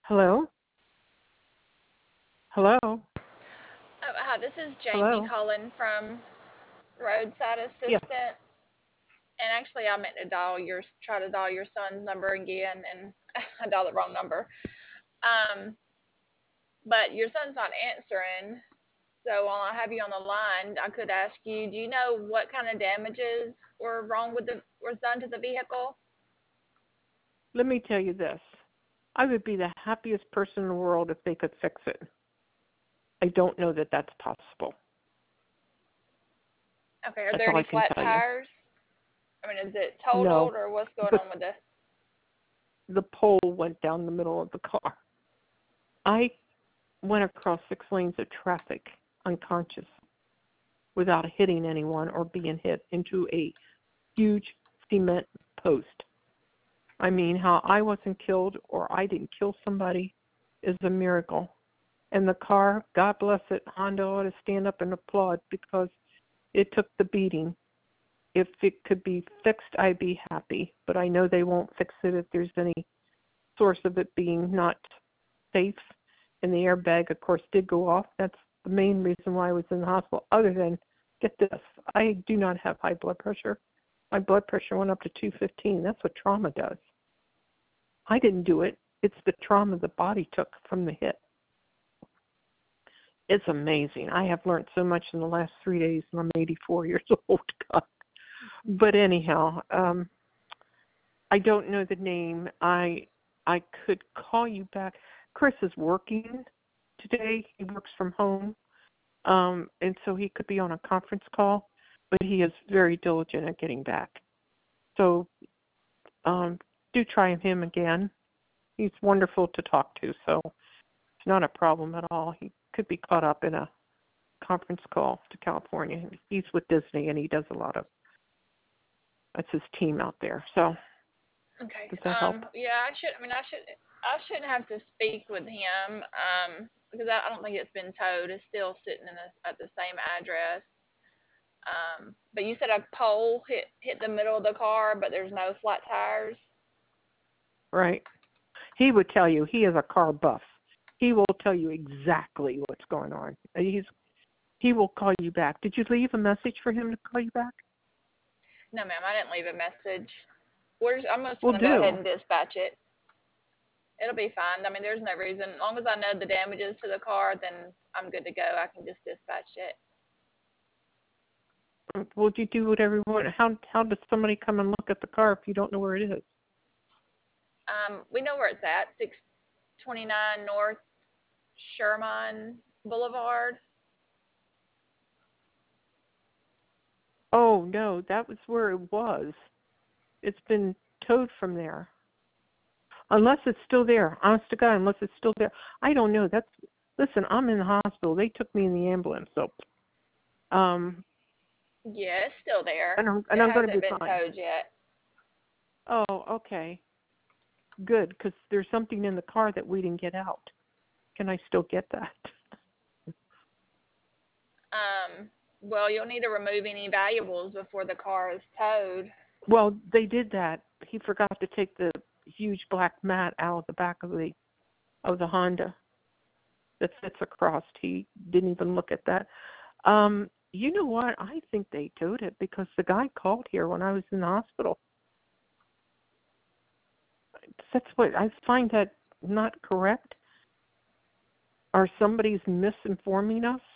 Hello? Hello? Hi, this is Jamie Hello? calling from Roadside Yes. Assistant. And actually, I meant to try to dial your son's number again, and I dialed the wrong number. Um, but your son's not answering. So while I have you on the line, I could ask you, do you know what kind of damages was done to the vehicle? Let me tell you this. I would be the happiest person in the world if they could fix it. I don't know that that's possible. Okay, are That's there all any I can flat tell you. tires? I mean, is it No. totaled or what's going But on with the? the pole went down the middle of the car. I went across 6 lanes of traffic unconscious without hitting anyone or being hit into a huge cement post. I mean, how I wasn't killed or I didn't kill somebody is a miracle. And the car, God bless it, Honda ought to stand up and applaud because it took the beating. If it could be fixed, I'd be happy. But I know they won't fix it if there's any source of it being not safe. And the airbag, of course, did go off. That's the main reason why I was in the hospital. Other than, get this, I do not have high blood pressure. My blood pressure went up to 215. That's what trauma does. I didn't do it. It's the trauma the body took from the hit. It's amazing. I have learned so much in the last 3 days, and I'm 84 years old. God. But anyhow, I don't know the name. I could call you back. Chris is working today. He works from home, and so he could be on a conference call, but he is very diligent at getting back. So do try him again. He's wonderful to talk to, so it's not a problem at all. He could be caught up in a conference call to California. He's with Disney, and he does a lot of, that's his team out there. So Okay. does that help? Yeah, I shouldn't have to speak with him. Because I don't think it's been towed. It's still sitting at the same address. But you said a pole hit the middle of the car, but there's no flat tires. Right. He would tell you. He is a car buff. He will tell you exactly what's going on. He will call you back. Did you leave a message for him to call you back? No, ma'am, I didn't leave a message. I'm just Well, gonna go ahead do. and dispatch it. It'll be fine. I mean, there's no reason. As long as I know the damages to the car, then I'm good to go. I can just dispatch it. Will you do whatever you want? How does somebody come and look at the car if you don't know where it is? We know where it's at. 629 North Sherman Boulevard. Oh, no, that was where it was. It's been towed from there. Unless it's still there. Honest to God, unless it's still there. I don't know. Listen, I'm in the hospital. They took me in the ambulance, so um Yeah, it's still there. and It I'm going to hasn't be been fine. towed yet. Oh, okay. Good, because there's something in the car that we didn't get out. Can I still get that? Well, you'll need to remove any valuables before the car is towed. Well, they did that. He forgot to take the huge black mat out of the back of the Honda that sits across. He didn't even look at that. You know what? I think they towed it because the guy called here when I was in the hospital. That's what I find that not correct. Or somebody's misinforming us.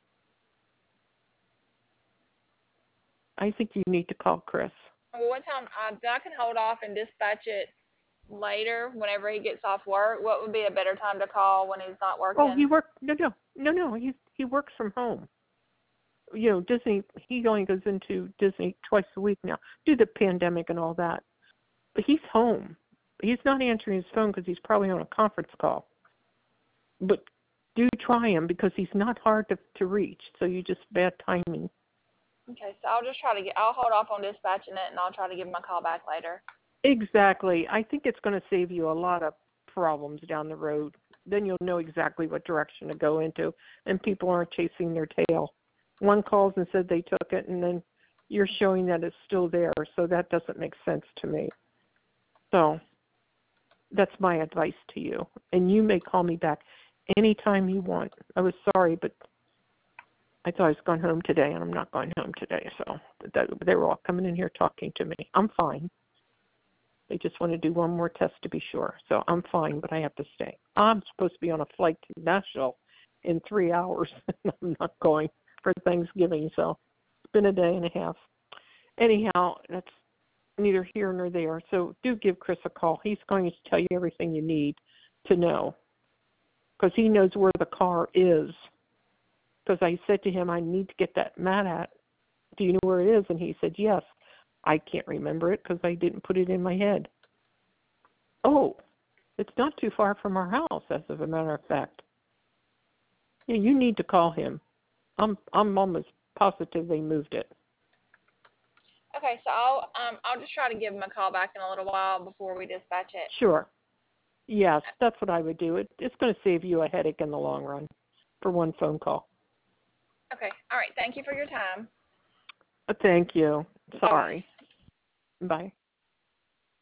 I think you need to call Chris. Well, what time? I can hold off and dispatch it later whenever he gets off work. What would be a better time to call when he's not Oh, he working? worked. No. He works from home. You know, Disney. He only goes into Disney twice a week now due to the pandemic and all that. But he's home. He's not answering his phone because he's probably on a conference call. But do try him because he's not hard to reach. So you just bad timing. Okay, so I'll hold off on dispatching it and I'll try to give him a call back later. Exactly. I think it's going to save you a lot of problems down the road. Then you'll know exactly what direction to go into, and people aren't chasing their tail. One calls and said they took it, and then you're showing that it's still there, so that doesn't make sense to me. So That's my advice to you. And you may call me back anytime you want. I was sorry, but I thought I was going home today, and I'm not going home today. So they were all coming in here talking to me. I'm fine. They just want to do one more test to be sure. So I'm fine, but I have to stay. I'm supposed to be on a flight to Nashville in 3 hours, and I'm not going for Thanksgiving. So it's been a day and a half. Anyhow, that's neither here nor there. So do give Chris a call. He's going to tell you everything you need to know because he knows where the car is. Because I said to him, I need to get that mat at. Do you know where it is? And he said, yes. I can't remember it because I didn't put it in my head. Oh, it's not too far from our house, as of a matter of fact. Yeah, you need to call him. I'm almost positive they moved it. Okay, so I'll just try to give him a call back in a little while before we dispatch it. Sure. Yes, that's what I would do. It's going to save you a headache in the long run for one phone call. Okay. All right. Thank you for your time. Thank you. Sorry. Bye. Bye.